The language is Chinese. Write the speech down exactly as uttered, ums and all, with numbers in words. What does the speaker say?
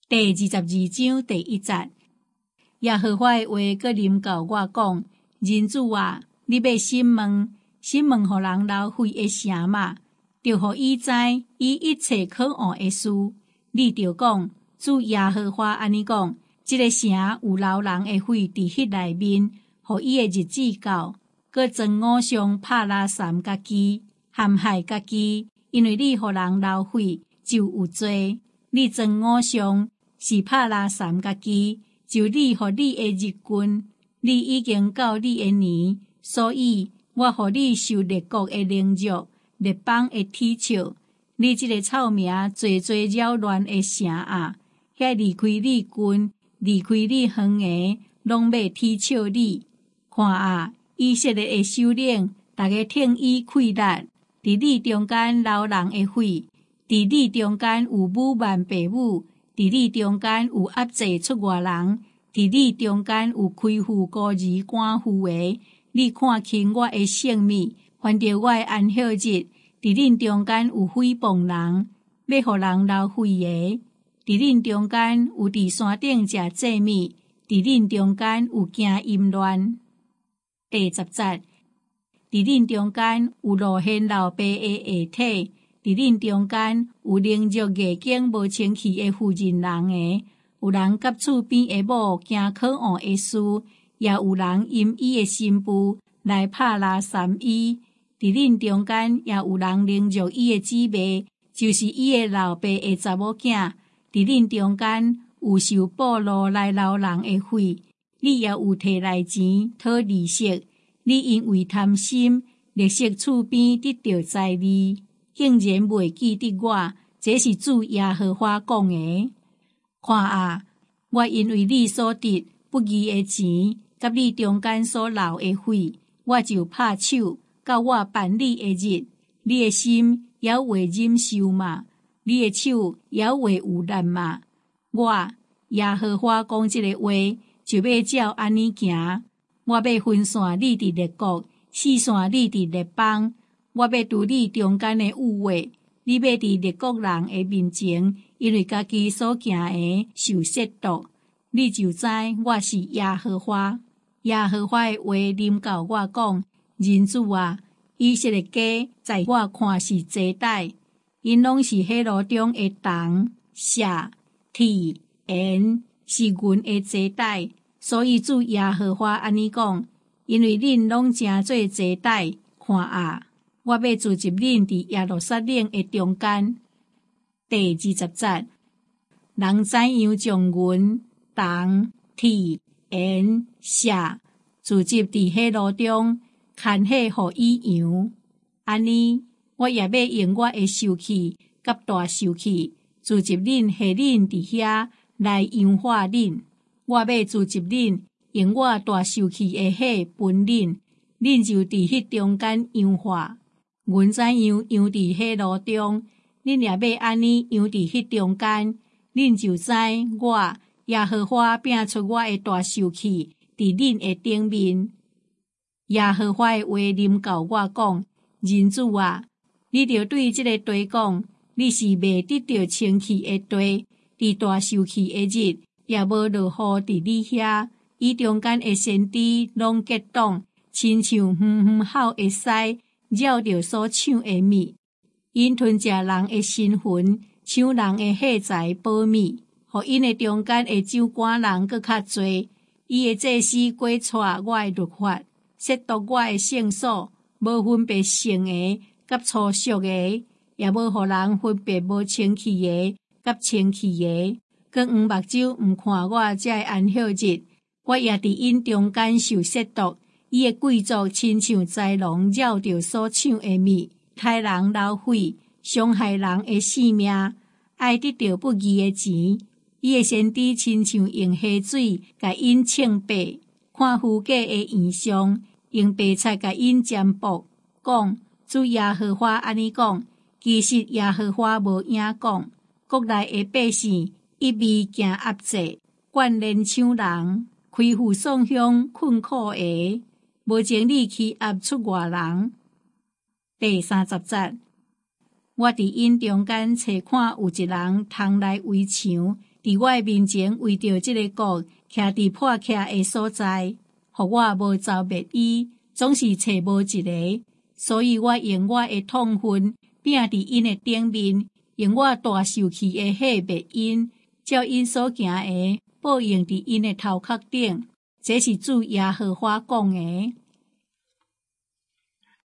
第二十二章第一节，耶和華的話閣臨到我講：人子啊，你要審問，審問互人流血的城嘛，就互伊知伊一切可惡的事。你就講，主耶和華安尼講：這個城有流人的血佇迄內面，互伊的日子到，閣憎惡上拍拉三家己，陷害家己，因為你互人流血就有罪。你憎惡上是拍拉三家己，就你互你的日君，你已經到你的年，所以我互你受列國的凌辱，列邦的恥笑。你這個臭名濟濟擾亂的城啊，遐離開你君，離開你園的，攏要恥笑你。看啊，以色列的首領，大家聽伊潰力，佇你中間流人的血，佇你中間有侮慢父母，佇你中間有壓制出外人，佇你中間有虧負孤兒寡婦的。你看輕我的性命，犯着我的安息日，佇恁中間有誹謗人，要互人流血的。佇恁中間有佇山頂食祭物，佇恁中間有行淫亂。第十節，佇恁中間有露顯老爸的下體，佇恁中間有凌辱夜間無清氣的婦人人的，有人甲厝邊的某行可惡的事，也有人因伊的新婦來拍拉三伊。佇恁中間也有人凌辱伊的姊妹，就是伊的老爸的查某囝。佇恁中間有受暴露來流人的血，你也有摕來錢討利息。你因為貪心，利息厝邊得到財利，竟然未記得我，這是主耶和華講的。看啊，我因為你所得不義的錢，甲你中間所流的血，我就拍手，到我辦理的日，你的心也會忍受嘛，你的手也會有力嘛。我耶和華講這個話，就要照安尼行。我要分散你佇列國，四散你佇列邦。我要除你中間的污穢，你要佇列國人的面前，因為家己所行的受褻瀆。你就知我是耶和華。耶和華的話臨到我講：人子啊，以色列家在我看是賊歹，因攏是黑路中的銅、錫、鐵、鉛，是銀的賊歹。所以主耶和華安尼講：因為恁攏誠做賊歹，看啊，我要聚集恁佇耶路撒冷的中間。第二十節，人怎樣將銀、銅、鐵、鉛、錫聚集佇迄路中，牽迄互伊揚。安尼，我也要用我的受氣甲大受氣聚集恁，下恁佇遐來揚化恁。我要聚集恁，用我大受氣的火分恁，恁就佇迄中間揚化。阮怎樣揚佇迄路中，恁也要安尼揚佇迄中間，恁就知我耶和華摒出我的大受氣佇恁的頂面。耶和華的話臨到我講：人子啊，你著對這個地講，你是未得到清氣的地，佇大受氣的日。也無落雨佇你遐，伊中間的先知攏結黨，親像遠遠口的獅，繞着所搶的物。因吞食人的身魂，搶人的貨財寶物，互因的中間的酒館人閣較濟。伊的祭司過錯我的律法，褻瀆我的聖所，無分別聖的甲粗俗的，也無互人分別無清氣的甲清氣的。閣黃目睭毋看我這安息日，我也佇因中間受褻瀆。伊的貴族親像豺狼繞着所搶的物，害人流血，傷害人的性命，愛得到不義的錢。伊的先知親像用溪水甲因清白，看虛假的異象，用白菜甲因占卜，講主耶和華安尼講，其實耶和華無影講，國內的百姓。一味行壓制，慣練搶人，虧負喪鄉困苦的，無情理欺壓出外人。第三十節，我佇因中間找看有一人通來圍牆， 伫我面前为着这个国徛伫破徛的所在，互我无遭灭伊，总是找无一个，所以我用我的痛恨拼伫因的顶面，用我大受气的火灭因，照因所行的报应伫因的头壳顶。这是主耶和华讲的。